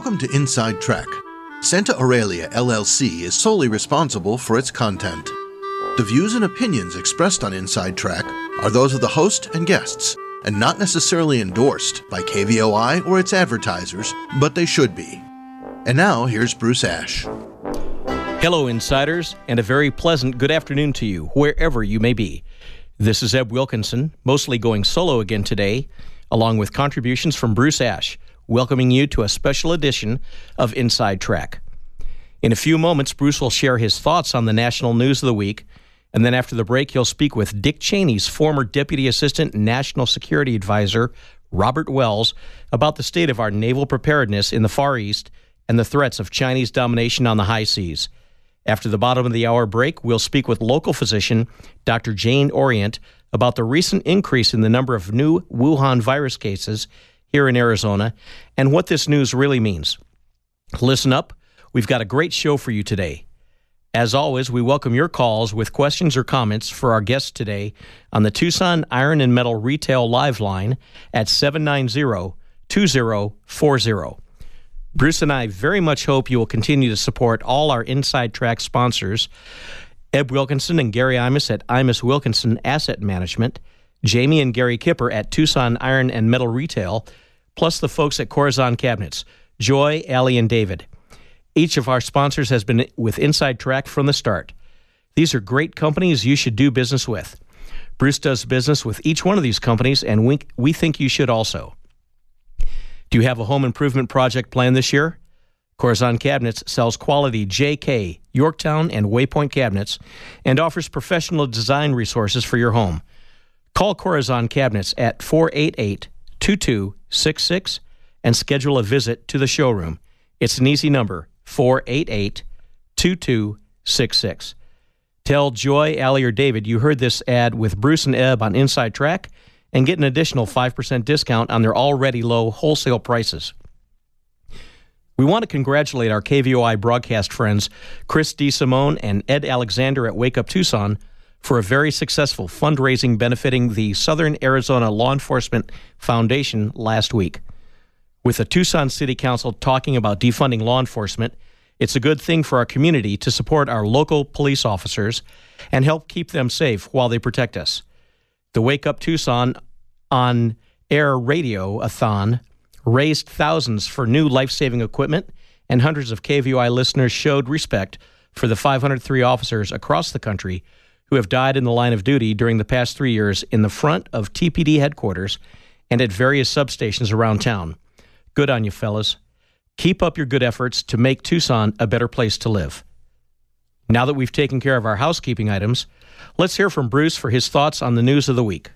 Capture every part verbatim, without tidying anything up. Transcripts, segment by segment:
Welcome to Inside Track. Santa Aurelia L L C is solely responsible for its content. The views and opinions expressed on Inside Track are those of the host and guests, and not necessarily endorsed by K V O I or its advertisers, but they should be. And now, here's Bruce Ash. Hello, Insiders, and a very pleasant good afternoon to you, wherever you may be. This is Eb Wilkinson, mostly going solo again today, along with contributions from Bruce Ash, welcoming you to a special edition of Inside Track. In a few moments, Bruce will share his thoughts on the national news of the week, and then after the break, he'll speak with Dick Cheney's former Deputy Assistant National Security Advisor, Robert Wells, about the state of our naval preparedness in the Far East and the threats of Chinese domination on the high seas. After the bottom of the hour break, we'll speak with local physician Doctor Jane Orient about the recent increase in the number of new Wuhan virus cases here in Arizona and what this news really means. Listen up, we've got a great show for you today. As always, we welcome your calls with questions or comments for our guests today on the Tucson Iron and Metal Retail Live line at seven nine zero, two zero four zero. Bruce and I very much hope you will continue to support all our Inside Track sponsors, Eb Wilkinson and Gary Imus at Imus Wilkinson Asset Management, Jamie and Gary Kipper at Tucson Iron and Metal Retail, plus the folks at Corazon Cabinets, Joy, Allie, and David. Each of our sponsors has been with Inside Track from the start. These are great companies you should do business with. Bruce does business with each one of these companies, and we, we think you should also. Do you have a home improvement project planned this year? Corazon Cabinets sells quality J K, Yorktown, and Waypoint cabinets and offers professional design resources for your home. Call Corazon Cabinets at four eight eight, two two six six and schedule a visit to the showroom. It's an easy number, four eight eight, two two six six. Tell Joy, Allie, or David you heard this ad with Bruce and Eb on Inside Track and get an additional five percent discount on their already low wholesale prices. We want to congratulate our K V O I broadcast friends Chris DeSimone and Ed Alexander at Wake Up Tucson for a very successful fundraising benefiting the Southern Arizona Law Enforcement Foundation last week. With the Tucson City Council talking about defunding law enforcement, it's a good thing for our community to support our local police officers and help keep them safe while they protect us. The Wake Up Tucson on Air Radio-a-thon raised thousands for new life-saving equipment, and hundreds of K V O I listeners showed respect for the five hundred three officers across the country who have died in the line of duty during the past three years in the front of T P D headquarters and at various substations around town. Good on you, fellas. Keep up your good efforts to make Tucson a better place to live. Now that we've taken care of our housekeeping items, let's hear from Bruce for his thoughts on the news of the week.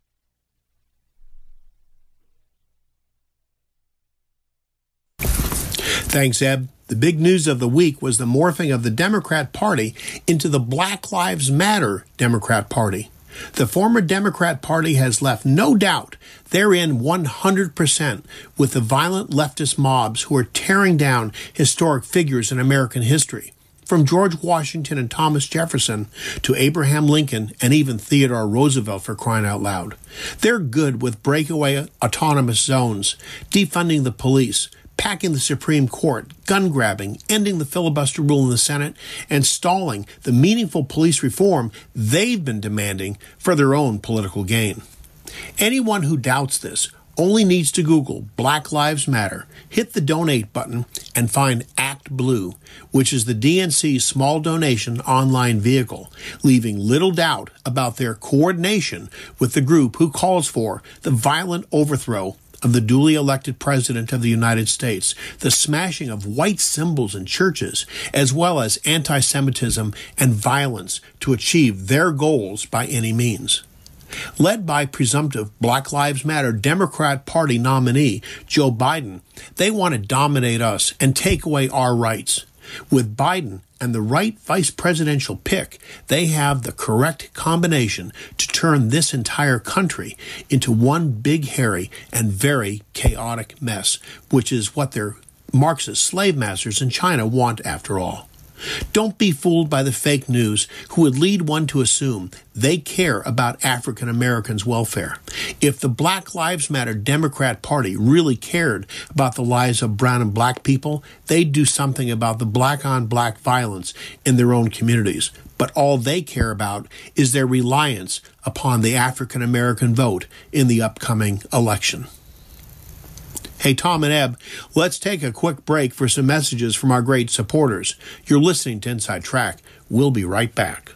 Thanks, Eb. The big news of the week was the morphing of the Democrat Party into the Black Lives Matter Democrat Party. The former Democrat Party has left no doubt they're in one hundred percent with the violent leftist mobs who are tearing down historic figures in American history, from George Washington and Thomas Jefferson to Abraham Lincoln and even Theodore Roosevelt, for crying out loud. They're good with breakaway autonomous zones, defunding the police, packing the Supreme Court, gun grabbing, ending the filibuster rule in the Senate, and stalling the meaningful police reform they've been demanding for their own political gain. Anyone who doubts this only needs to Google Black Lives Matter, hit the donate button, and find Act Blue, which is the D N C's small donation online vehicle, leaving little doubt about their coordination with the group who calls for the violent overthrow of the duly elected President of the United States, the smashing of white symbols in churches, as well as anti-Semitism and violence to achieve their goals by any means. Led by presumptive Black Lives Matter Democrat Party nominee Joe Biden, they want to dominate us and take away our rights. With Biden and the right vice presidential pick, they have the correct combination to turn this entire country into one big, hairy, and very chaotic mess, which is what their Marxist slave masters in China want after all. Don't be fooled by the fake news who would lead one to assume they care about African Americans' welfare. If the Black Lives Matter Democrat Party really cared about the lives of brown and black people, they'd do something about the black-on-black violence in their own communities. But all they care about is their reliance upon the African American vote in the upcoming election. Hey, Tom and Eb, let's take a quick break for some messages from our great supporters. You're listening to Inside Track. We'll be right back.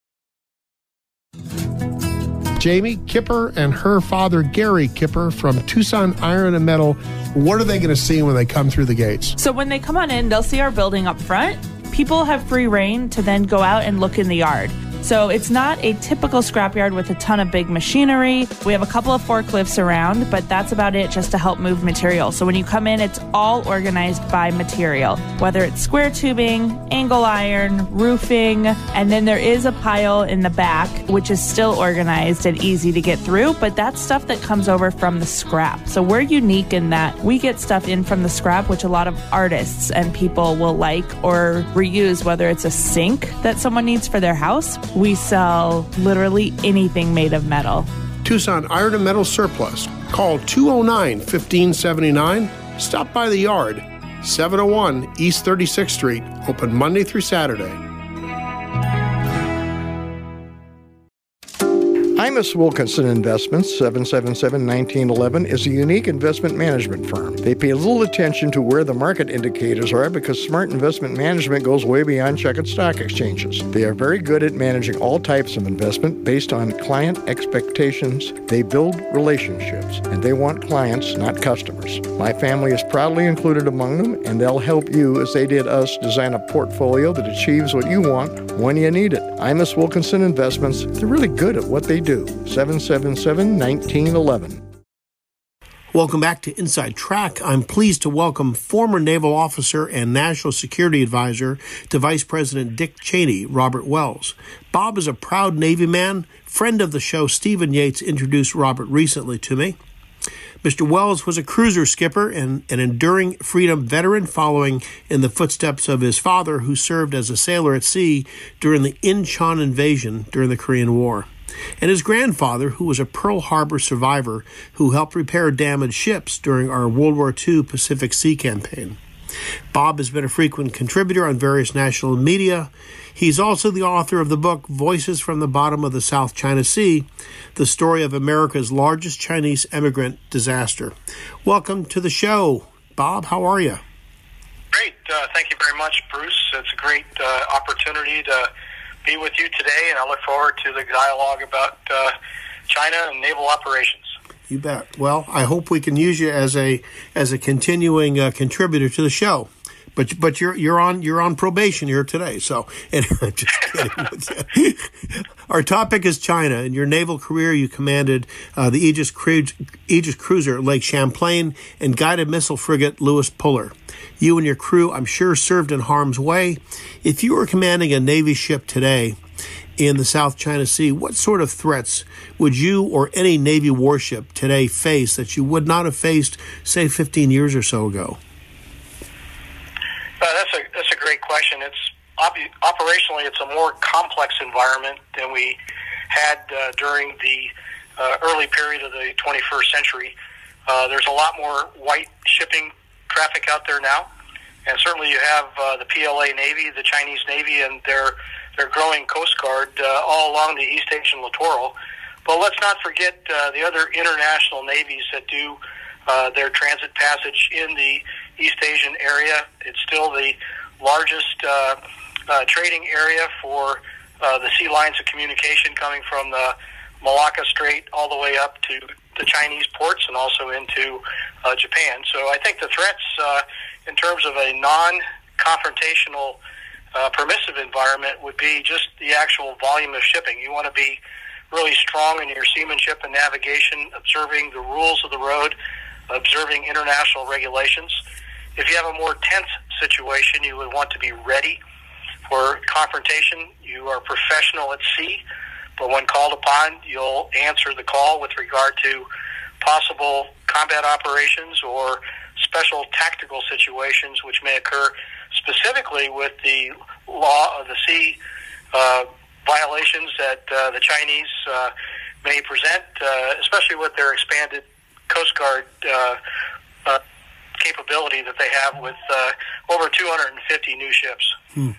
Jamie Kipper and her father, Gary Kipper, from Tucson Iron and Metal. What are they going to see when they come through the gates? So when they come on in, they'll see our building up front. People have free reign to then go out and look in the yard. So it's not a typical scrapyard with a ton of big machinery. We have a couple of forklifts around, but that's about it just to help move material. So when you come in, it's all organized by material, whether it's square tubing, angle iron, roofing, and then there is a pile in the back, which is still organized and easy to get through, but that's stuff that comes over from the scrap. So we're unique in that we get stuff in from the scrap, which a lot of artists and people will like or reuse, whether it's a sink that someone needs for their house. We sell literally anything made of metal. Tucson Iron and Metal Surplus. Call two oh nine, fifteen seventy-nine. Stop by the yard. seven oh one East thirty-sixth Street. Open Monday through Saturday. Imus Wilkinson Investments, seven seven seven, one nine one one, is a unique investment management firm. They pay little attention to where the market indicators are because smart investment management goes way beyond checkered stock exchanges. They are very good at managing all types of investment based on client expectations. They build relationships, and they want clients, not customers. My family is proudly included among them, and they'll help you, as they did us, design a portfolio that achieves what you want when you need it. Imus Wilkinson Investments, they're really good at what they do. seven seven seven, one nine one one. Welcome back to Inside Track. I'm pleased to welcome former naval officer and national security advisor to Vice President Dick Cheney, Robert Wells. Bob is a proud Navy man. Friend of the show, Stephen Yates, introduced Robert recently to me. Mister Wells was a cruiser skipper and an enduring freedom veteran, following in the footsteps of his father, who served as a sailor at sea during the Incheon invasion during the Korean War, and his grandfather, who was a Pearl Harbor survivor who helped repair damaged ships during our World War Two Pacific Sea campaign. Bob has been a frequent contributor on various national media. He's also the author of the book Voices from the Bottom of the South China Sea, the story of America's largest Chinese immigrant disaster. Welcome to the show, Bob. How are you? Great. Uh, thank you very much, Bruce. It's a great uh, opportunity to be with you today, and I look forward to the dialogue about uh, China and naval operations. You bet. Well, I hope we can use you as a as a continuing uh, contributor to the show. But but you're you're on you're on probation here today. So anyway, just kidding. Our topic is China. In your naval career, you commanded uh, the Aegis, Cru- Aegis cruiser Lake Champlain and guided missile frigate Louis Puller. You and your crew, I'm sure, served in harm's way. If you were commanding a Navy ship today in the South China Sea, what sort of threats would you or any Navy warship today face that you would not have faced, say, fifteen years or so ago? Uh, that's a that's a great question. It's op- operationally, it's a more complex environment than we had uh, during the uh, early period of the twenty-first century. Uh, there's a lot more white shipping traffic out there now, and certainly you have uh, the P L A Navy, the Chinese Navy, and their their growing Coast Guard uh, all along the East Asian littoral. But let's not forget uh, the other international navies that do uh, their transit passage in the East Asian area. It's still the largest uh, uh, trading area for uh, the sea lines of communication coming from the Malacca Strait all the way up to the Chinese ports and also into uh, Japan. So I think the threats uh, in terms of a non-confrontational uh, permissive environment would be just the actual volume of shipping. You want to be really strong in your seamanship and navigation, observing the rules of the road, observing international regulations. If you have a more tense situation, you would want to be ready for confrontation. You are professional at sea, but when called upon, you'll answer the call with regard to possible combat operations or special tactical situations which may occur specifically with the law of the sea uh, violations that uh, the Chinese uh, may present, uh, especially with their expanded Coast Guard uh, uh, capability that they have with uh, over two hundred fifty new ships. Hmm.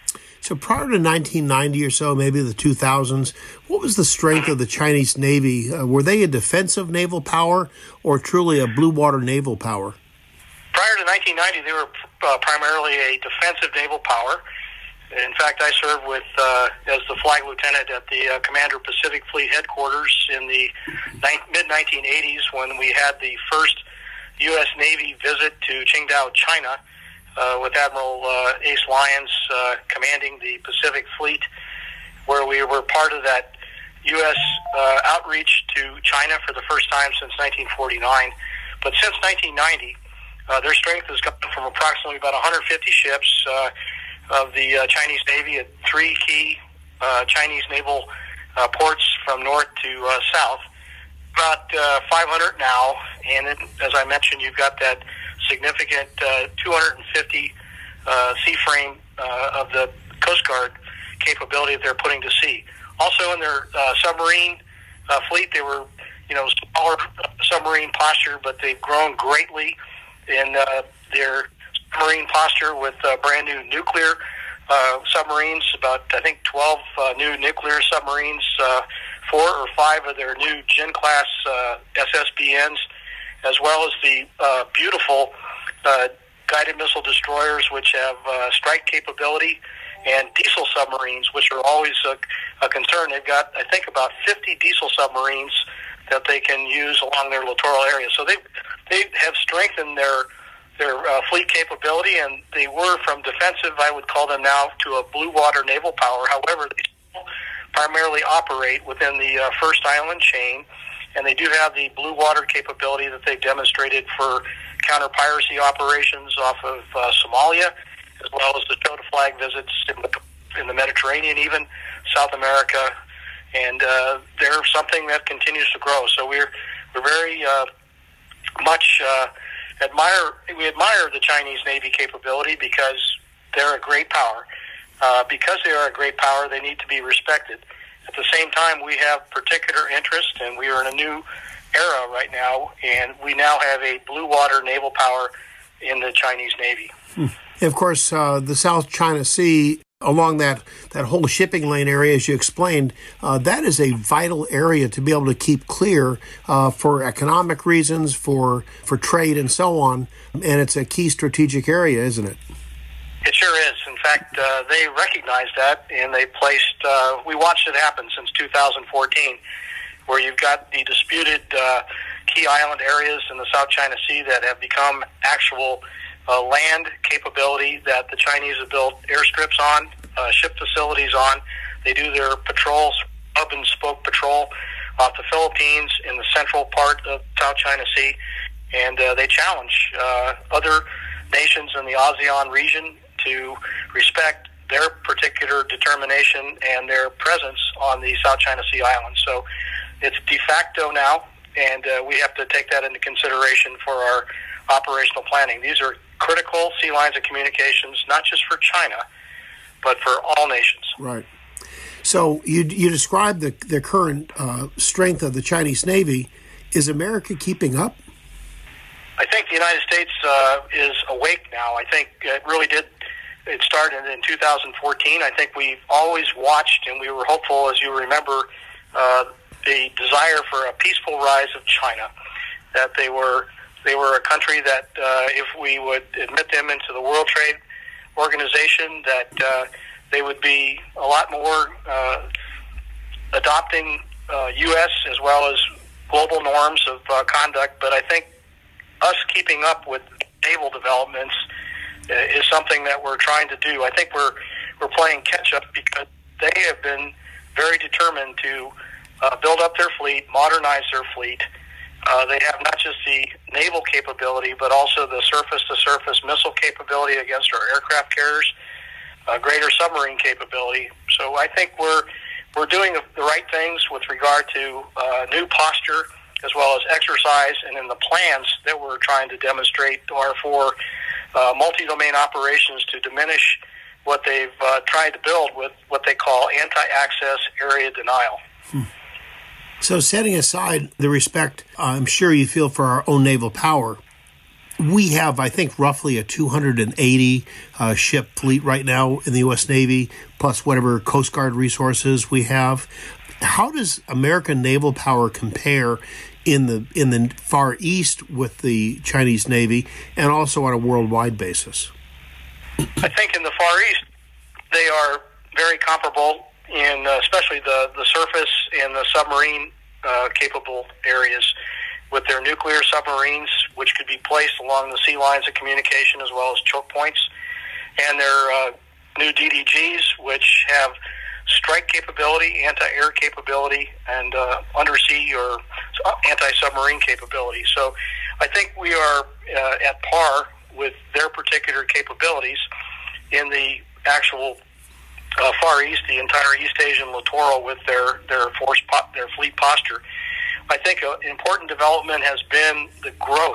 So prior to nineteen ninety or so, maybe the two thousands, what was the strength of the Chinese Navy? Uh, were they a defensive naval power or truly a blue water naval power? Prior to nineteen ninety, they were uh, primarily a defensive naval power. In fact, I served with uh, as the flag lieutenant at the uh, Commander Pacific Fleet headquarters in the mid nineteen eighties when we had the first U S Navy visit to Qingdao, China, uh, with Admiral uh, Ace Lyons uh, commanding the Pacific Fleet, where we were part of that U S uh, outreach to China for the first time since nineteen forty-nine. But since nineteen ninety, uh, their strength has gone from approximately about one hundred fifty ships uh, of the uh, Chinese Navy at three key uh, Chinese naval uh, ports from north to uh, south. About uh, five hundred now, and then, as I mentioned, you've got that significant uh, two hundred fifty uh, seaframe uh, of the Coast Guard capability that they're putting to sea. Also, in their uh, submarine uh, fleet, they were, you know, smaller submarine posture, but they've grown greatly in uh, their submarine posture with uh, brand new nuclear uh, submarines. About, I think, twelve uh, new nuclear submarines. Uh, Four or five of their new Gen-class uh, S S B Ns, as well as the uh, beautiful uh, guided missile destroyers, which have uh, strike capability, and diesel submarines, which are always a, a concern. They've got, I think, about fifty diesel submarines that they can use along their littoral area. So they they have strengthened their their uh, fleet capability, and they were from defensive, I would call them now, to a blue water naval power. However, they still primarily operate within the uh, first island chain, and they do have the blue water capability that they've demonstrated for counter-piracy operations off of uh, Somalia, as well as the show to flag visits in the, in the Mediterranean, even South America, and uh, they're something that continues to grow. So we're we're very uh, much uh, admire we admire the Chinese Navy capability because they're a great power. Uh, because they are a great power, they need to be respected. At the same time, we have particular interest, and we are in a new era right now, and we now have a blue water naval power in the Chinese Navy. Hmm. Of course, uh, the South China Sea, along that, that whole shipping lane area, as you explained, uh, that is a vital area to be able to keep clear uh, for economic reasons, for, for trade, and so on. And it's a key strategic area, isn't it? It sure is. In fact, uh, they recognized that, and they placed, uh, we watched it happen since two thousand fourteen, where you've got the disputed uh, key island areas in the South China Sea that have become actual uh, land capability that the Chinese have built airstrips on, uh, ship facilities on. They do their patrols, hub and spoke patrol off the Philippines in the central part of South China Sea, and uh, they challenge uh, other nations in the ASEAN region to respect their particular determination and their presence on the South China Sea islands. So it's de facto now, and uh, we have to take that into consideration for our operational planning. These are critical sea lines of communications, not just for China, but for all nations. Right. So you you described the, the current uh, strength of the Chinese Navy. Is America keeping up? I think the United States uh, is awake now. I think it really did. It started in two thousand fourteen. I think we've always watched, and we were hopeful, as you remember, uh, the desire for a peaceful rise of China. That they were they were a country that, uh, if we would admit them into the World Trade Organization, that uh, they would be a lot more uh, adopting uh, U S as well as global norms of uh, conduct. But I think us keeping up with naval developments uh, is something that we're trying to do. I think we're we're playing catch up because they have been very determined to uh, build up their fleet, modernize their fleet. Uh, they have not just the naval capability, but also the surface-to-surface missile capability against our aircraft carriers, uh, greater submarine capability. So I think we're we're doing the right things with regard to uh, new posture, as well as exercise, and in the plans that we're trying to demonstrate are for uh, multi-domain operations to diminish what they've uh, tried to build with what they call anti-access area denial. Hmm. So setting aside the respect I'm sure you feel for our own naval power, we have, I think, roughly a two hundred eighty uh, ship fleet right now in the U S Navy, plus whatever Coast Guard resources we have. How does American naval power compare in the in the Far East with the Chinese Navy, and also on a worldwide basis? I think in the Far East, they are very comparable in uh, especially the, the surface and the submarine uh, capable areas, with their nuclear submarines, which could be placed along the sea lines of communication as well as choke points, and their uh, new D D Gs, which have strike capability, anti-air capability, and uh, undersea or anti-submarine capability. So I think we are uh, at par with their particular capabilities in the actual uh, Far East, the entire East Asian littoral with their, their force po- their fleet posture. I think an important development has been the growth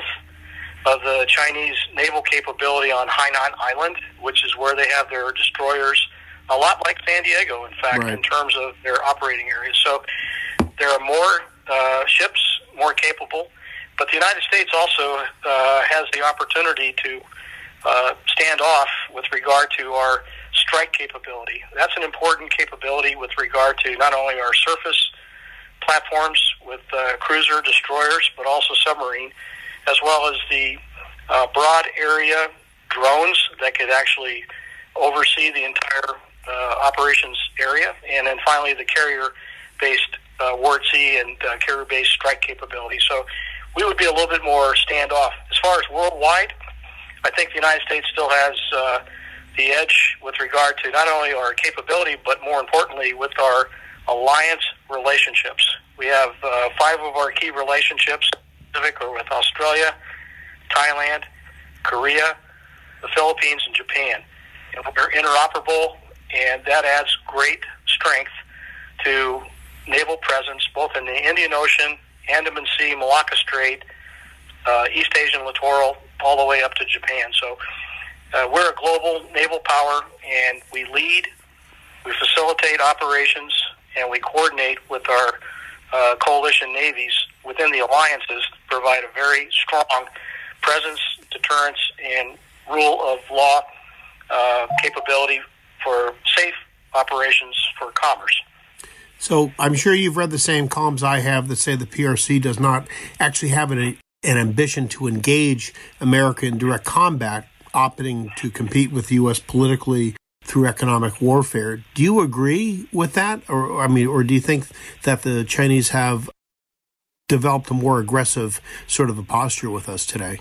of the Chinese naval capability on Hainan Island, which is where they have their destroyers, a lot like San Diego, in fact, right, in terms of their operating areas. So there are more uh, ships, more capable, but the United States also uh, has the opportunity to uh, stand off with regard to our strike capability. That's an important capability with regard to not only our surface platforms with uh, cruiser destroyers, but also submarine, as well as the uh, broad area drones that could actually oversee the entire uh, operations area, and then finally the carrier-based uh, ward sea and uh, carrier-based strike capability. So we would be a little bit more standoff. As far as worldwide, I think the United States still has uh, the edge with regard to not only our capability, but more importantly with our alliance relationships. We have uh, five of our key relationships, Pacific, or with Australia, Thailand, Korea, the Philippines, and Japan. And we're interoperable, and that adds great strength to naval presence both in the Indian Ocean, Andaman Sea, Malacca Strait, uh, East Asian littoral, all the way up to Japan. So uh, we're a global naval power, and we lead, we facilitate operations, and we coordinate with our uh, coalition navies within the alliances to provide a very strong presence, deterrence, and rule of law uh, capability for safe operations for commerce. So I'm sure you've read the same columns I have that say the P R C does not actually have an, an ambition to engage America in direct combat, opting to compete with the U S politically through economic warfare. Do you agree with that? Or, I mean, or do you think that the Chinese have developed a more aggressive sort of a posture with us today?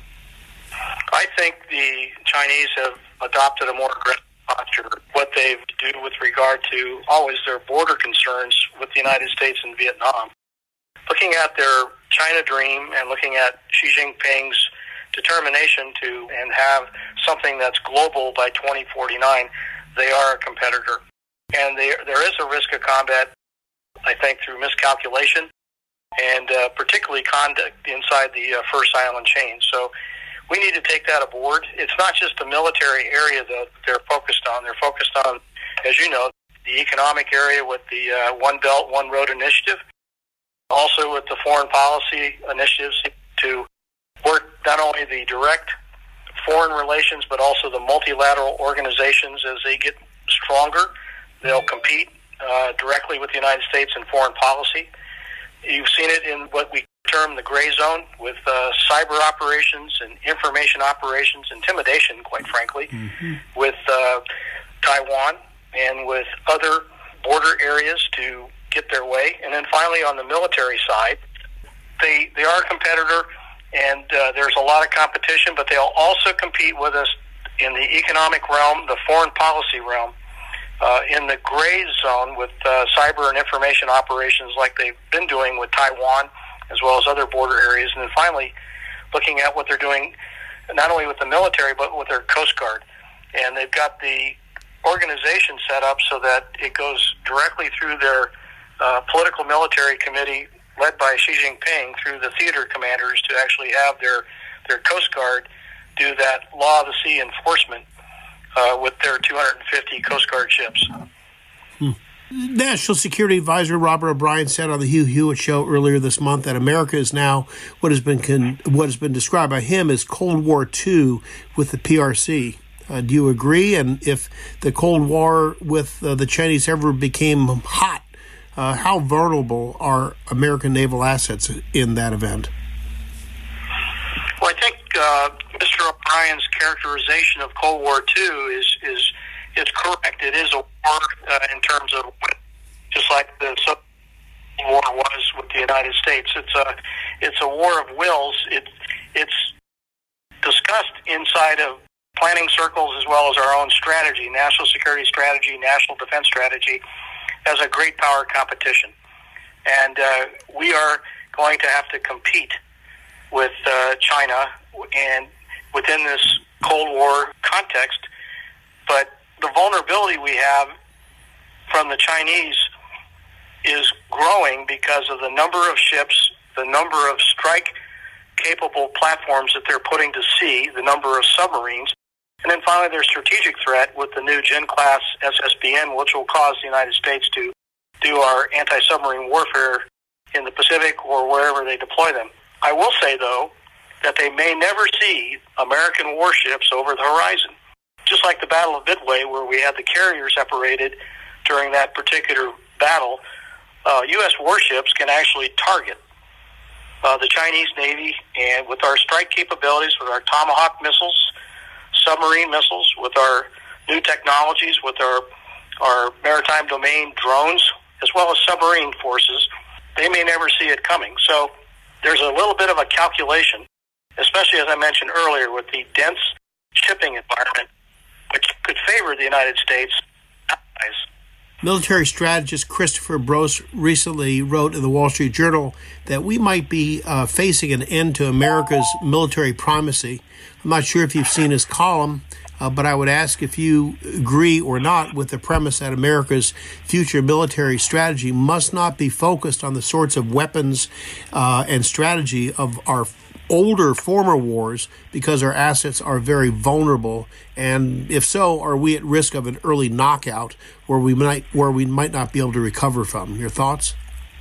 I think the Chinese have adopted a more aggressive posture. What they do with regard to always their border concerns with the United States and Vietnam. Looking at their China dream and looking at Xi Jinping's determination to and have something that's global by twenty forty-nine, they are a competitor. And they, there is a risk of combat, I think, through miscalculation and uh, particularly conduct inside the uh, First Island chain. So we need to take that aboard. It's not just a military area that they're focused on. They're focused on, as you know, the economic area with the uh, One Belt, One Road initiative, also with the foreign policy initiatives to work not only the direct foreign relations, but also the multilateral organizations. As they get stronger, they'll compete uh, directly with the United States in foreign policy. You've seen it in what we term the gray zone with uh, cyber operations and information operations, intimidation, quite frankly, mm-hmm. with uh, Taiwan and with other border areas to get their way. And then finally, on the military side, they they are a competitor, and uh, there's a lot of competition, but they'll also compete with us in the economic realm, the foreign policy realm, uh, in the gray zone with uh, cyber and information operations like they've been doing with Taiwan, as well as other border areas. And then finally, looking at what they're doing not only with the military, but with their Coast Guard. And they've got the organization set up so that it goes directly through their uh, political military committee led by Xi Jinping through the theater commanders to actually have their, their Coast Guard do that law of the sea enforcement uh, with their two hundred fifty Coast Guard ships. Hmm. National Security Advisor Robert O'Brien said on the Hugh Hewitt Show earlier this month that America is now what has been con- what has been described by him as Cold War Two with the P R C. Uh, do you agree? And if the Cold War with uh, the Chinese ever became hot, uh, how vulnerable are American naval assets in that event? Well, I think uh, Mister O'Brien's characterization of Cold War Two is is is correct. It is a war uh, in terms of just like the Civil War was with the United States. It's a it's a war of wills. It it's discussed inside of planning circles as well as our own strategy, national security strategy, national defense strategy, as a great power competition. And uh, we are going to have to compete with uh, China and within this Cold War context. But the vulnerability we have from the Chinese is growing because of the number of ships, the number of strike-capable platforms that they're putting to sea, the number of submarines, and then finally their strategic threat with the new Gen-class S S B N, which will cause the United States to do our anti-submarine warfare in the Pacific or wherever they deploy them. I will say, though, that they may never see American warships over the horizon. Just like the Battle of Midway, where we had the carriers separated during that particular battle, uh, U S warships can actually target uh, the Chinese Navy, and with our strike capabilities, with our Tomahawk missiles, submarine missiles, with our new technologies, with our our maritime domain drones, as well as submarine forces, they may never see it coming. So there's a little bit of a calculation, especially as I mentioned earlier, with the dense shipping environment, which could favor the United States. Military strategist Christopher Brose recently wrote in the Wall Street Journal that we might be uh, facing an end to America's military primacy. I'm not sure if you've seen his column, uh, but I would ask if you agree or not with the premise that America's future military strategy must not be focused on the sorts of weapons uh, and strategy of our older former wars, because our assets are very vulnerable, and if so, are we at risk of an early knockout where we might where we might not be able to recover from? Your thoughts?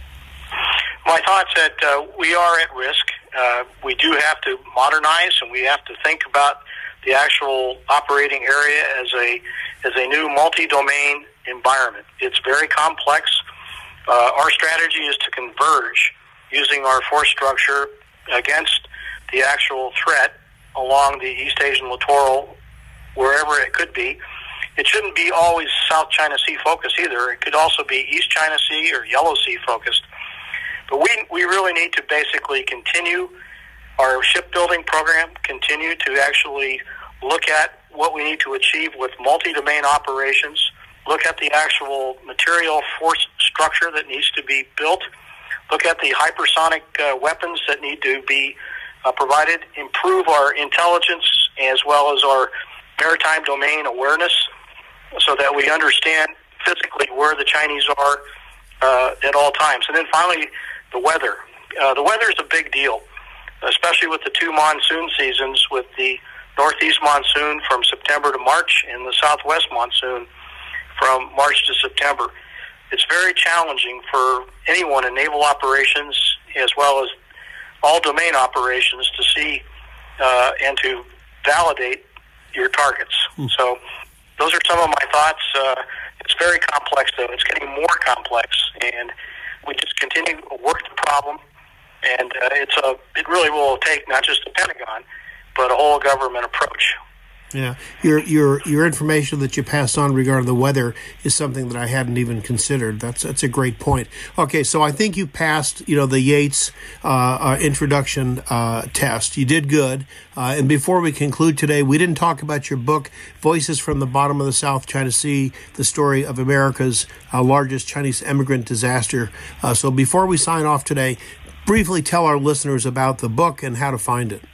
My thoughts that uh, we are at risk. Uh, we do have to modernize, and we have to think about the actual operating area as a as a new multi-domain environment. It's very complex. Uh, our strategy is to converge using our force structure against the actual threat along the East Asian littoral, wherever it could be. It shouldn't be always South China Sea focused either. It could also be East China Sea or Yellow Sea focused. But we we really need to basically continue our shipbuilding program, continue to actually look at what we need to achieve with multi-domain operations, look at the actual material force structure that needs to be built, look at the hypersonic uh, weapons that need to be uh, provided, improve our intelligence as well as our maritime domain awareness so that we understand physically where the Chinese are uh, at all times. And then finally, the weather. Uh, the weather is a big deal, especially with the two monsoon seasons, with the northeast monsoon from September to March and the southwest monsoon from March to September. It's very challenging for anyone in naval operations as well as all domain operations to see uh, and to validate your targets. Hmm. So those are some of my thoughts. Uh, it's very complex, though. It's getting more complex, and we just continue to work the problem. And uh, it's a it really will take not just the Pentagon, but a whole government approach. Yeah, your your your information that you passed on regarding the weather is something that I hadn't even considered. That's that's a great point. Okay, so I think you passed, you know, the Yates uh, uh, introduction uh, test. You did good. Uh, and before we conclude today, we didn't talk about your book, Voices from the Bottom of the South China Sea: The Story of America's uh, Largest Chinese Immigrant Disaster. Uh, so before we sign off today, briefly tell our listeners about the book and how to find it.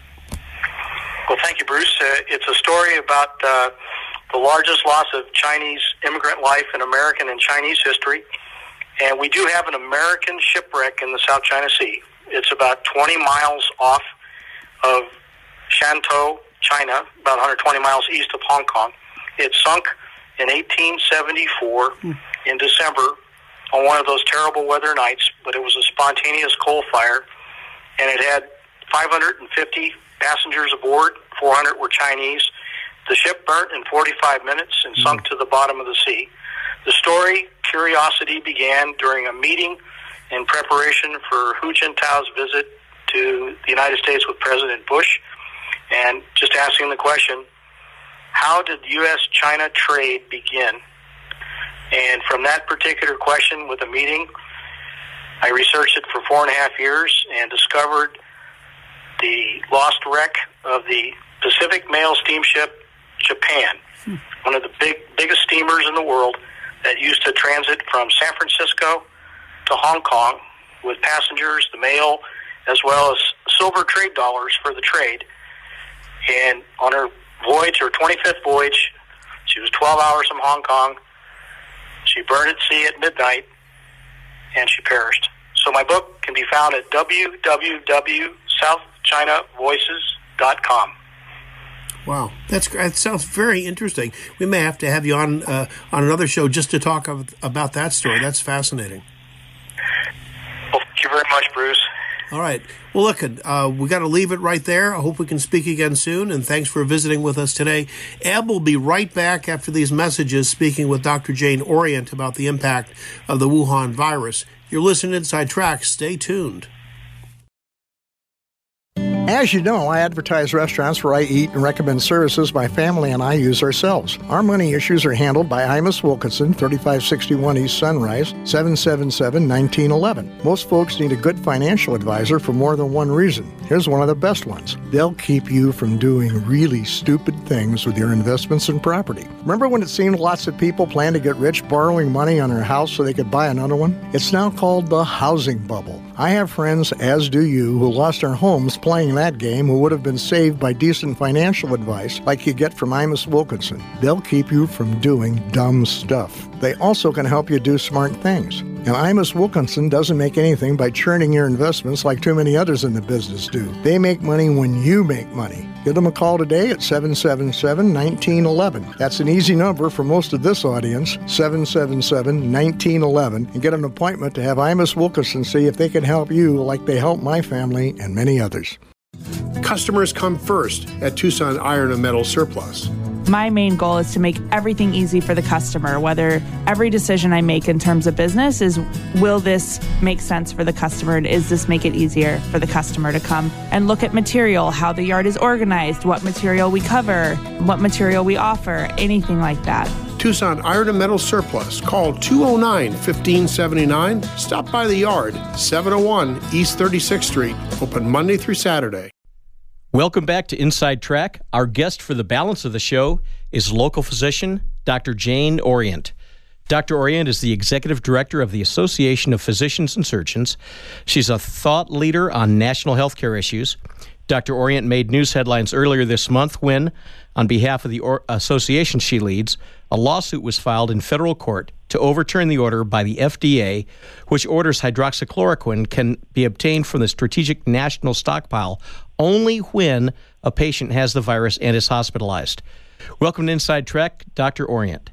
Well, thank you, Bruce. Uh, it's a story about uh, the largest loss of Chinese immigrant life in American and Chinese history. And we do have an American shipwreck in the South China Sea. It's about twenty miles off of Shantou, China, about one hundred twenty miles east of Hong Kong. It sunk in eighteen seventy-four hmm. in December on one of those terrible weather nights, but it was a spontaneous coal fire, and it had five hundred fifty passengers aboard, four hundred were Chinese. The ship burnt in forty-five minutes and hmm. sunk to the bottom of the sea. The story, curiosity, began during a meeting in preparation for Hu Jintao's visit to the United States with President Bush, and just asking the question, how did U S China trade begin? And from that particular question with a meeting, I researched it for four and a half years and discovered the lost wreck of the Pacific Mail steamship Japan, hmm. one of the big biggest steamers in the world that used to transit from San Francisco to Hong Kong with passengers, the mail, as well as silver trade dollars for the trade. And on her voyage, her twenty-fifth voyage, she was twelve hours from Hong Kong. She burned at sea at midnight, and she perished. So my book can be found at w w w dot south china voices dot com. Wow, that's that sounds very interesting. We may have to have you on uh, on another show just to talk of, about that story. That's fascinating. Well, thank you very much, Bruce. All right. Well, look, uh, we got to leave it right there. I hope we can speak again soon, and thanks for visiting with us today. Ab will be right back after these messages speaking with Doctor Jane Orient about the impact of the Wuhan virus. You're listening to Inside Track. Stay tuned. As you know, I advertise restaurants where I eat and recommend services my family and I use ourselves. Our money issues are handled by Imus Wilkinson, thirty-five sixty-one East Sunrise, seven seven seven, one nine one one. Most folks need a good financial advisor for more than one reason. Here's one of the best ones. They'll keep you from doing really stupid things with your investments and property. Remember when it seemed lots of people planned to get rich borrowing money on their house so they could buy another one? It's now called the housing bubble. I have friends, as do you, who lost their homes playing that game who would have been saved by decent financial advice like you get from Imus Wilkinson. They'll keep you from doing dumb stuff. They also can help you do smart things. And Imus Wilkinson doesn't make anything by churning your investments like too many others in the business do. They make money when you make money. Give them a call today at seven seven seven, one nine one one. That's an easy number for most of this audience, seven seven seven, one nine one one, and get an appointment to have Imus Wilkinson see if they can help you like they help my family and many others. Customers come first at Tucson Iron and Metal Surplus. My main goal is to make everything easy for the customer, whether every decision I make in terms of business is, will this make sense for the customer, and is this make it easier for the customer to come and look at material, how the yard is organized, what material we cover, what material we offer, anything like that. Tucson Iron and Metal Surplus. Call two oh nine, fifteen seventy-nine. Stop by the yard, seven oh one East thirty-sixth Street. Open Monday through Saturday. Welcome back to Inside Track. Our guest for the balance of the show is local physician Doctor Jane Orient. Doctor Orient is the executive director of the Association of Physicians and Surgeons. She's a thought leader on national healthcare issues. Doctor Orient made news headlines earlier this month when, on behalf of the or- association she leads, a lawsuit was filed in federal court to overturn the order by the F D A, which orders hydroxychloroquine can be obtained from the Strategic National Stockpile only when a patient has the virus and is hospitalized. Welcome to Inside Track, Doctor Orient.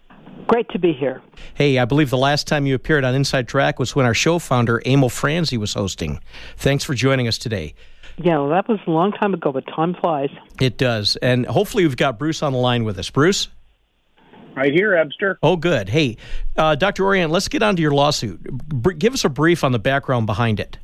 Great to be here. Hey, I believe the last time you appeared on Inside Track was when our show founder, Emil Franzi, was hosting. Thanks for joining us today. Yeah, well, that was a long time ago, but time flies. It does. And hopefully we've got Bruce on the line with us. Bruce? Right here, Ebster. Oh, good. Hey, uh, Doctor Orient, let's get on to your lawsuit. Br- give us a brief on the background behind it.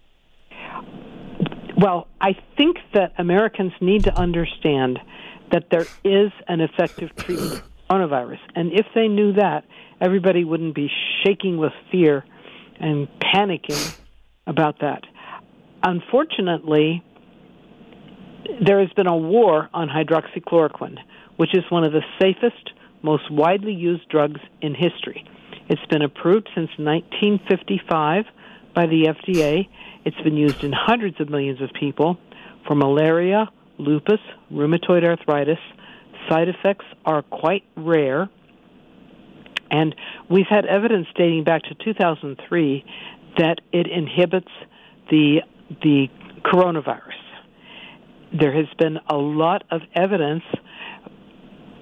Well, I think that Americans need to understand that there is an effective treatment for coronavirus. And if they knew that, everybody wouldn't be shaking with fear and panicking about that. Unfortunately, there has been a war on hydroxychloroquine, which is one of the safest, most widely used drugs in history. It's been approved since nineteen fifty-five by the F D A. It's been used in hundreds of millions of people for malaria, lupus, rheumatoid arthritis. Side effects are quite rare. And we've had evidence dating back to two thousand three that it inhibits the the coronavirus. There has been a lot of evidence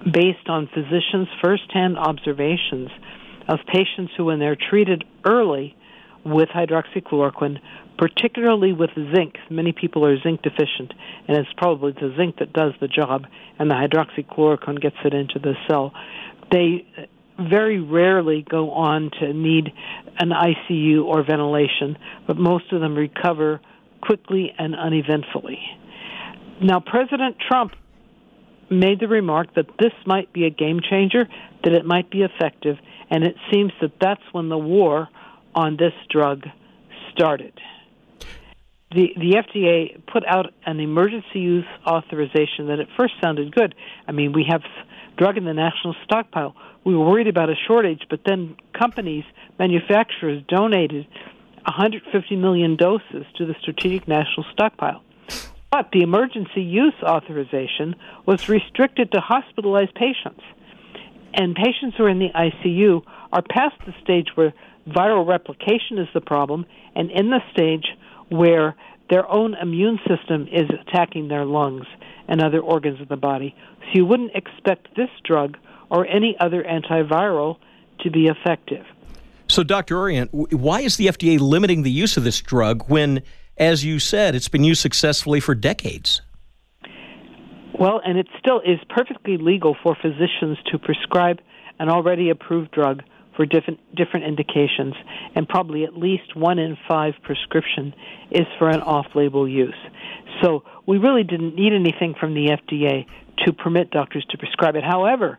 based on physicians' firsthand observations of patients who, when they're treated early with hydroxychloroquine, particularly with zinc. Many people are zinc deficient, and it's probably the zinc that does the job, and the hydroxychloroquine gets it into the cell. They very rarely go on to need an I C U or ventilation, but most of them recover quickly and uneventfully. Now, President Trump made the remark that this might be a game changer, that it might be effective, and it seems that that's when the war on this drug started. The the F D A put out an emergency use authorization that at first sounded good. I mean, we have drug in the national stockpile. We were worried about a shortage, but then companies, manufacturers donated one hundred fifty million doses to the Strategic National Stockpile. But the emergency use authorization was restricted to hospitalized patients. And patients who are in the I C U are past the stage where viral replication is the problem and in the stage where their own immune system is attacking their lungs and other organs of the body. So you wouldn't expect this drug or any other antiviral to be effective. So, Doctor Orient, why is the F D A limiting the use of this drug when, as you said, it's been used successfully for decades? Well, and it still is perfectly legal for physicians to prescribe an already approved drug for different different indications, and probably at least one in five prescription is for an off-label use. So we really didn't need anything from the F D A to permit doctors to prescribe it. However,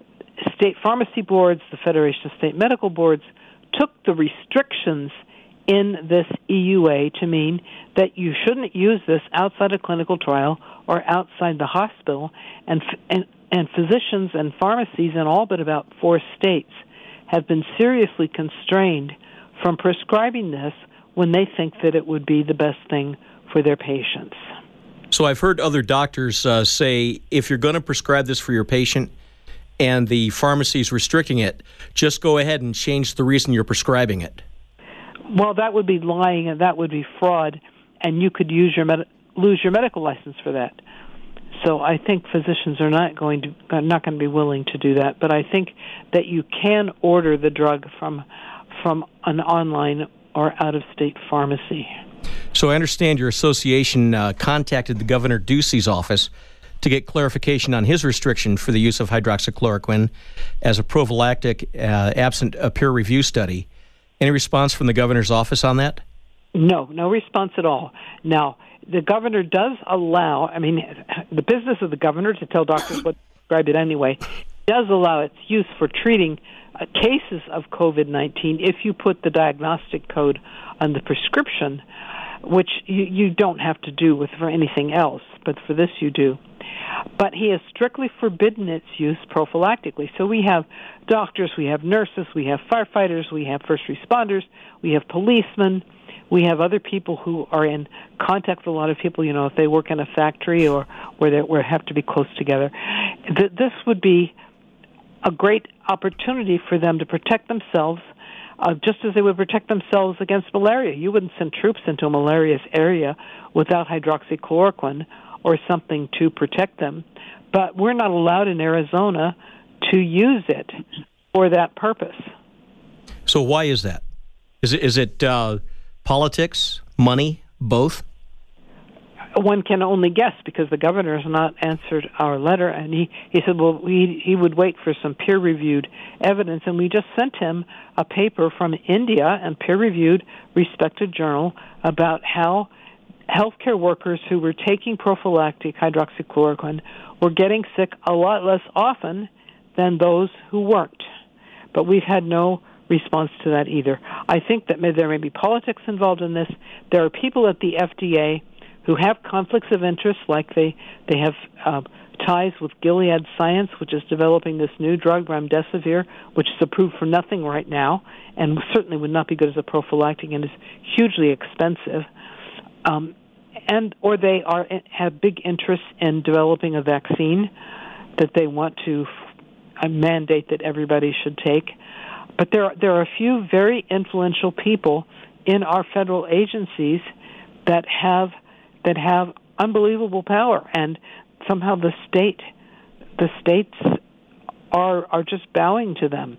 state pharmacy boards, the Federation of State Medical Boards, took the restrictions in this E U A to mean that you shouldn't use this outside a clinical trial or outside the hospital, and and, and physicians and pharmacies in all but about four states have been seriously constrained from prescribing this when they think that it would be the best thing for their patients. So I've heard other doctors uh, say, if you're going to prescribe this for your patient and the pharmacy is restricting it, just go ahead and change the reason you're prescribing it. Well, that would be lying, and that would be fraud, and you could use your med- lose your medical license for that. So I think physicians are not going to are not going to be willing to do that. But I think that you can order the drug from from an online or out-of-state pharmacy. So I understand your association uh, contacted the Governor Ducey's office to get clarification on his restriction for the use of hydroxychloroquine as a prophylactic, uh, absent a peer review study. Any response from the governor's office on that? No, no response at all. Now, the governor does allow, I mean, the business of the governor to tell doctors what to prescribe it anyway, does allow its use for treating uh, cases of COVID nineteen if you put the diagnostic code on the prescription, which you, you don't have to do with for anything else, but for this you do. But he has strictly forbidden its use prophylactically. So we have doctors, we have nurses, we have firefighters, we have first responders, we have policemen, we have other people who are in contact with a lot of people, you know, if they work in a factory or where they where have to be close together. Th- this would be a great opportunity for them to protect themselves, uh, just as they would protect themselves against malaria. You wouldn't send troops into a malarious area without hydroxychloroquine or something to protect them. But we're not allowed in Arizona to use it for that purpose. So why is that? Is it is it uh, politics, money, both? One can only guess because the governor has not answered our letter, and he, he said, well, we, he would wait for some peer-reviewed evidence, and we just sent him a paper from India, and peer-reviewed, respected journal, about how healthcare workers who were taking prophylactic hydroxychloroquine were getting sick a lot less often than those who weren't. But we've had no response to that either. I think that may, there may be politics involved in this. There are people at the F D A who have conflicts of interest, like they, they have uh, ties with Gilead Science, which is developing this new drug, remdesivir, which is approved for nothing right now, and certainly would not be good as a prophylactic and is hugely expensive. Um, and or they are have big interests in developing a vaccine that they want to uh, mandate that everybody should take. But there are, there are a few very influential people in our federal agencies that have that have unbelievable power, and somehow the state the states are are just bowing to them.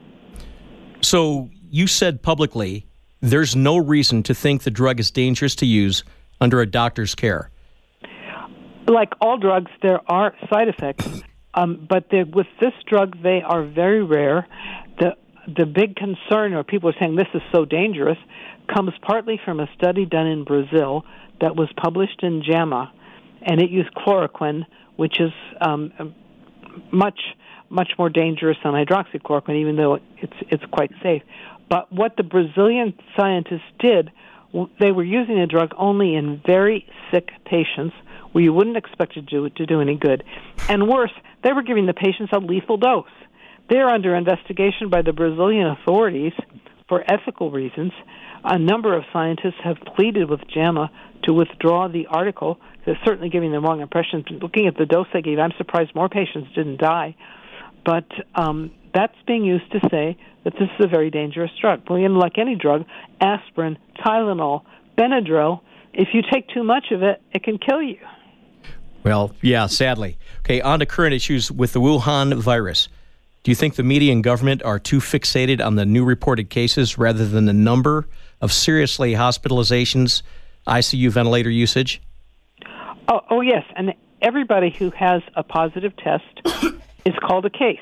So you said publicly there's no reason to think the drug is dangerous to use under a doctor's care. Like all drugs, there are side effects, um, but with this drug, they are very rare. The the big concern, or people are saying this is so dangerous, comes partly from a study done in Brazil that was published in JAMA, and it used chloroquine, which is um, much much more dangerous than hydroxychloroquine, even though it's it's quite safe. But what the Brazilian scientists did, they were using the drug only in very sick patients where you wouldn't expect it to do, to do any good. And worse, they were giving the patients a lethal dose. They're under investigation by the Brazilian authorities for ethical reasons. A number of scientists have pleaded with JAMA to withdraw the article. They're certainly giving the wrong impression. Looking at the dose they gave, I'm surprised more patients didn't die. But um, that's being used to say that this is a very dangerous drug. Well, you know, like any drug, aspirin, Tylenol, Benadryl, if you take too much of it, it can kill you. Well, yeah, sadly. Okay, on to current issues with the Wuhan virus. Do you think the media and government are too fixated on the new reported cases rather than the number of seriously hospitalizations, I C U ventilator usage? Oh, oh yes, and everybody who has a positive test is called a case.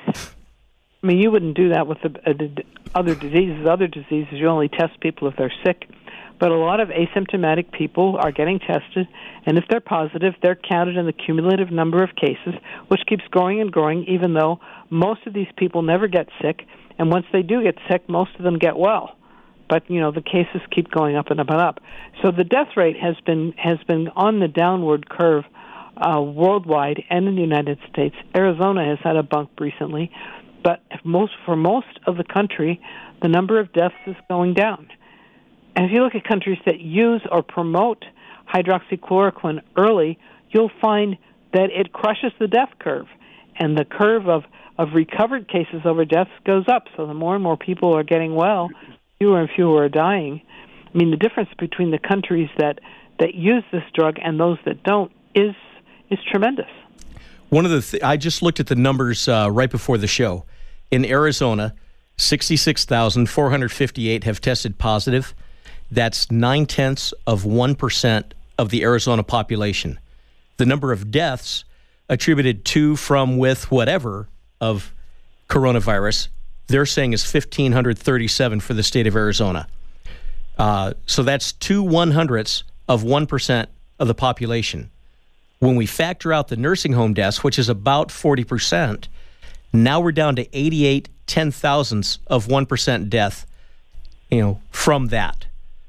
I mean, you wouldn't do that with the, uh, the other diseases. Other diseases, you only test people if they're sick. But a lot of asymptomatic people are getting tested, and if they're positive, they're counted in the cumulative number of cases, which keeps growing and growing, even though most of these people never get sick, and once they do get sick, most of them get well. But, you know, the cases keep going up and up and up. So the death rate has been has been on the downward curve uh, worldwide and in the United States. Arizona has had a bump recently, but most for most of the country, the number of deaths is going down. And if you look at countries that use or promote hydroxychloroquine early, you'll find that it crushes the death curve. And the curve of, of recovered cases over deaths goes up. So the more and more people are getting well, fewer and fewer are dying. I mean, the difference between the countries that, that use this drug and those that don't is is tremendous. One of the th- I just looked at the numbers uh, right before the show. In Arizona, sixty-six thousand four hundred fifty-eight have tested positive. That's nine-tenths of one percent of the Arizona population. The number of deaths attributed to, from, with, whatever of coronavirus, they're saying is one thousand five hundred thirty-seven for the state of Arizona. Uh, so that's two one-hundredths of one percent of the population. When we factor out the nursing home deaths, which is about forty percent, now we're down to eighty-eight ten-thousandths of one percent death, you know, from that.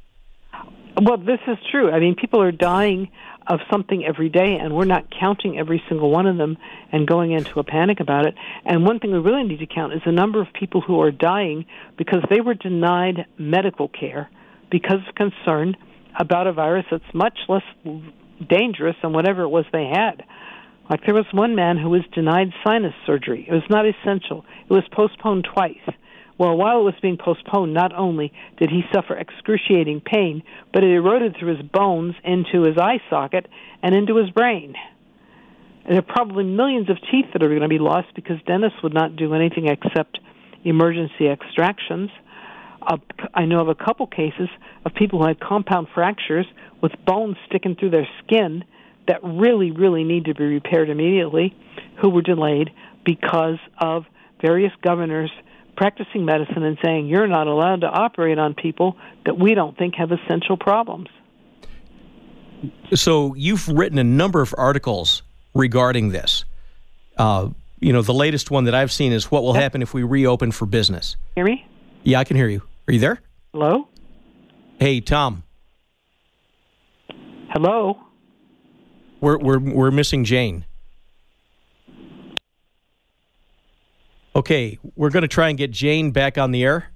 Well, this is true. I mean, people are dying of something every day, and we're not counting every single one of them and going into a panic about it. And one thing we really need to count is the number of people who are dying because they were denied medical care because of concern about a virus that's much less dangerous than whatever it was they had. Like there was one man who was denied sinus surgery. It was not essential. It was postponed twice. Well, while it was being postponed, not only did he suffer excruciating pain, but it eroded through his bones into his eye socket and into his brain. And there are probably millions of teeth that are going to be lost because dentists would not do anything except emergency extractions. Uh, I know of a couple cases of people who had compound fractures with bones sticking through their skin that really, really need to be repaired immediately, who were delayed because of various governors practicing medicine and saying, you're not allowed to operate on people that we don't think have essential problems. So you've written a number of articles regarding this. Uh, you know, the latest one that I've seen is what will yep. happen if we reopen for business. Hear me? Yeah, I can hear you. Are you there? Hello? Hey, Tom. Hello? We're we're we're missing Jane. Okay, we're going to try and get Jane back on the air.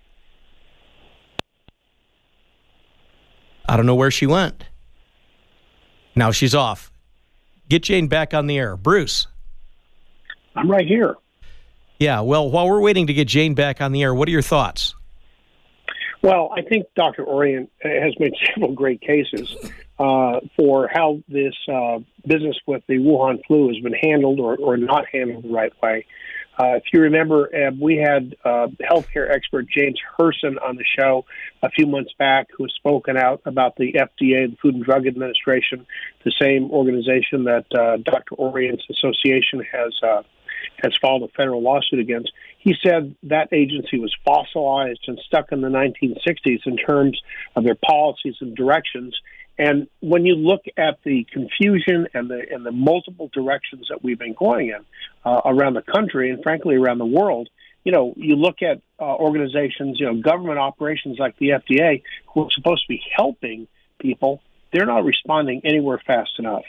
I don't know where she went. Now she's off. Get Jane back on the air. Bruce. I'm right here. Yeah, well, while we're waiting to get Jane back on the air, what are your thoughts? Well, I think Doctor Orient has made several great cases uh, for how this uh, business with the Wuhan flu has been handled or, or not handled the right way. Uh, if you remember, uh, we had uh, healthcare expert James Herson on the show a few months back, who has spoken out about the F D A, the Food and Drug Administration, the same organization that uh, Doctor Orient's association has uh, has filed a federal lawsuit against. He said that agency was fossilized and stuck in the nineteen sixties in terms of their policies and directions. And when you look at the confusion and the and the multiple directions that we've been going in uh, around the country and frankly around the world, you know, you look at uh, organizations, you know, government operations like the F D A, who are supposed to be helping people, they're not responding anywhere fast enough.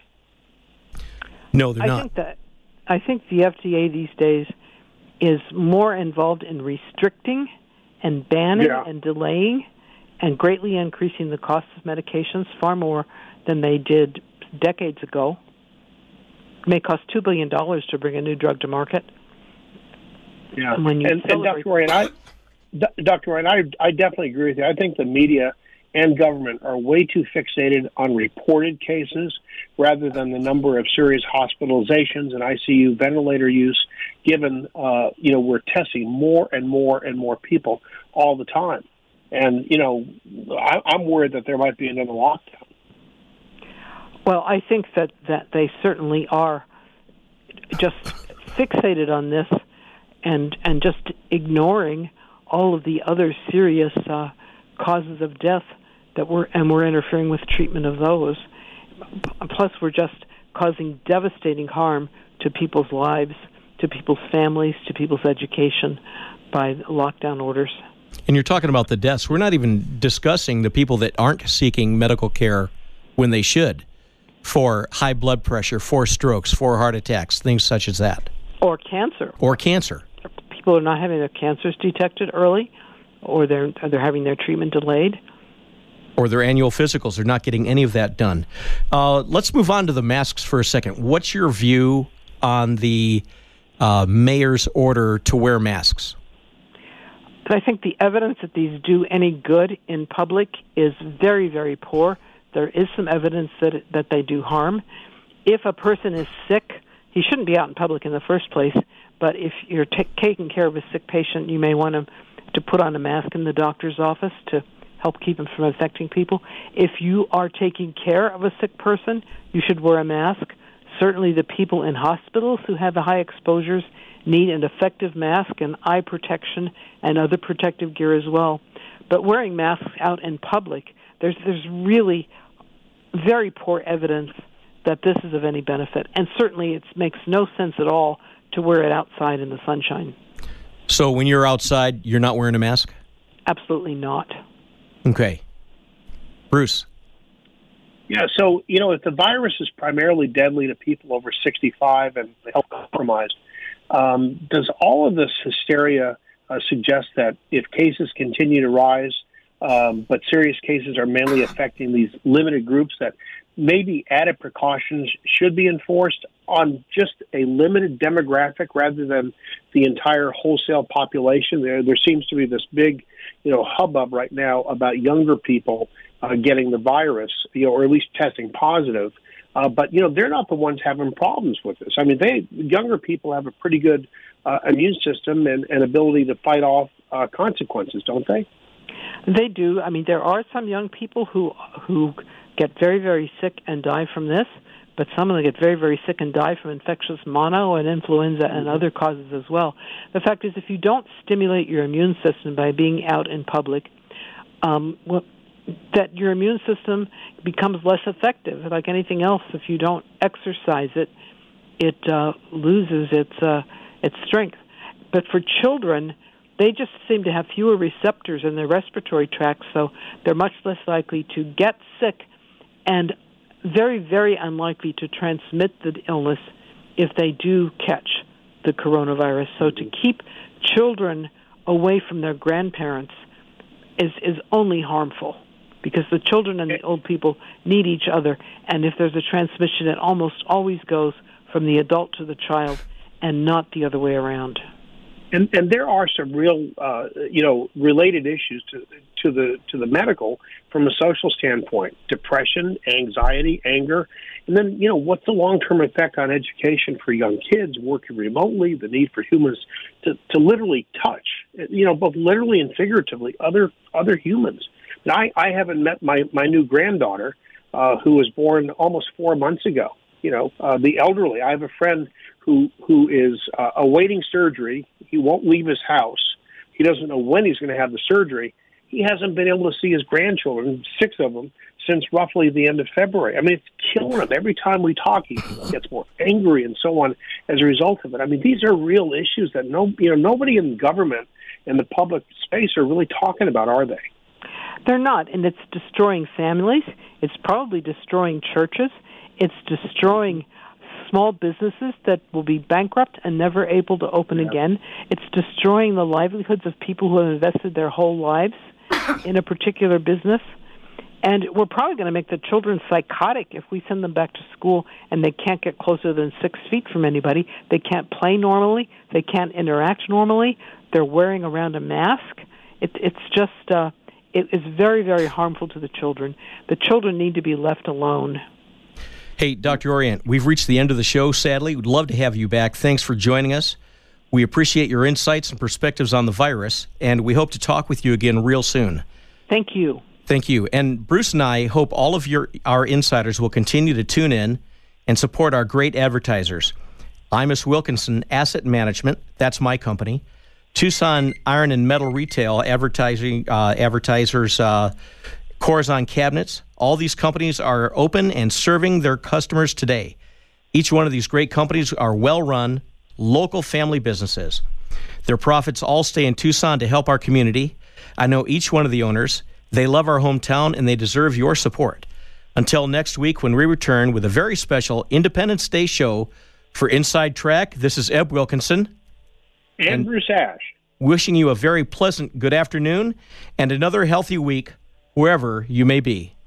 No, they're I not. think that I think the F D A these days is more involved in restricting and banning Yeah. and delaying and greatly increasing the cost of medications far more than they did decades ago. It may cost two billion dollars to bring a new drug to market. Yeah, And when you and, and celebrate- Doctor Ryan, I, D- Doctor Ryan, I, I definitely agree with you. I think the media and government are way too fixated on reported cases rather than the number of serious hospitalizations and I C U ventilator use, given, uh, you know, we're testing more and more and more people all the time. And, you know, I, I'm worried that there might be another lockdown. Well, I think that, that they certainly are just fixated on this and and just ignoring all of the other serious uh, causes of death that we're and we're interfering with treatment of those. Plus, we're just causing devastating harm to people's lives, to people's families, to people's education by lockdown orders. And you're talking about the deaths. We're not even discussing the people that aren't seeking medical care when they should for high blood pressure, for strokes, for heart attacks, things such as that. Or cancer. Or cancer. People are not having their cancers detected early, or they're they're having their treatment delayed. Or their annual physicals. They're not getting any of that done. Uh, let's move on to the masks for a second. What's your view on the uh, mayor's order to wear masks? I think the evidence that these do any good in public is very, very poor. There is some evidence that it, that they do harm. If a person is sick, he shouldn't be out in public in the first place. But if you're t- taking care of a sick patient, you may want to, to put on a mask in the doctor's office to help keep him from infecting people. If you are taking care of a sick person, you should wear a mask. Certainly the people in hospitals who have the high exposures need an effective mask and eye protection and other protective gear as well. But wearing masks out in public, there's there's really very poor evidence that this is of any benefit. And certainly it makes no sense at all to wear it outside in the sunshine. So when you're outside, you're not wearing a mask? Absolutely not. Okay. Bruce? Yeah, so, you know, if the virus is primarily deadly to people over sixty-five and health compromised, um, does all of this hysteria uh, suggest that if cases continue to rise, um, but serious cases are mainly affecting these limited groups, that maybe added precautions should be enforced on just a limited demographic rather than the entire wholesale population? There, there seems to be this big, you know, hubbub right now about younger people uh, getting the virus, you know, or at least testing positive. Uh, but, you know, they're not the ones having problems with this. I mean, they younger people have a pretty good uh, immune system and, and ability to fight off uh, consequences, don't they? They do. I mean, there are some young people who who get very, very sick and die from this, but some of them get very, very sick and die from infectious mono and influenza and other causes as well. The fact is, if you don't stimulate your immune system by being out in public, um, well, that your immune system becomes less effective. Like anything else, if you don't exercise it, it uh, loses its uh, its strength. But for children, they just seem to have fewer receptors in their respiratory tract, so they're much less likely to get sick and very, very unlikely to transmit the illness if they do catch the coronavirus. So to keep children away from their grandparents is, is only harmful, because the children and the old people need each other, and if there's a transmission, it almost always goes from the adult to the child and not the other way around. And and there are some real, uh, you know, related issues to to the to the medical from a social standpoint: depression, anxiety, anger, and then you know what's the long term effect on education for young kids working remotely? The need for humans to, to literally touch, you know, both literally and figuratively, other other humans. And I I haven't met my my new granddaughter, uh, who was born almost four months ago. You know, uh, the elderly. I have a friend who who is uh, awaiting surgery. He won't leave his house. He doesn't know when he's going to have the surgery. He hasn't been able to see his grandchildren, six of them, since roughly the end of February. I mean, it's killing him. Every time we talk, he gets more angry and so on as a result of it. I mean, these are real issues that no, you know, nobody in government and the public space are really talking about, are they? They're not, and it's destroying families. It's probably destroying churches. It's destroying small businesses that will be bankrupt and never able to open yeah. again. It's destroying the livelihoods of people who have invested their whole lives in a particular business. And we're probably going to make the children psychotic if we send them back to school and they can't get closer than six feet from anybody. They can't play normally. They can't interact normally. They're wearing around a mask. It, it's just, uh, it is very, very harmful to the children. The children need to be left alone. Hey, Doctor Orient, we've reached the end of the show, sadly. We'd love to have you back. Thanks for joining us. We appreciate your insights and perspectives on the virus, and we hope to talk with you again real soon. Thank you. Thank you. And Bruce and I hope all of your our insiders will continue to tune in and support our great advertisers. Imus Wilkinson Asset Management, that's my company. Tucson Iron and Metal Retail advertising uh, advertisers, uh, Corazon Cabinets. All these companies are open and serving their customers today. Each one of these great companies are well-run, local family businesses. Their profits all stay in Tucson to help our community. I know each one of the owners. They love our hometown, and they deserve your support. Until next week, when we return with a very special Independence Day show for Inside Track, this is Eb Wilkinson. And, and Bruce Ash. Wishing you a very pleasant good afternoon and another healthy week wherever you may be.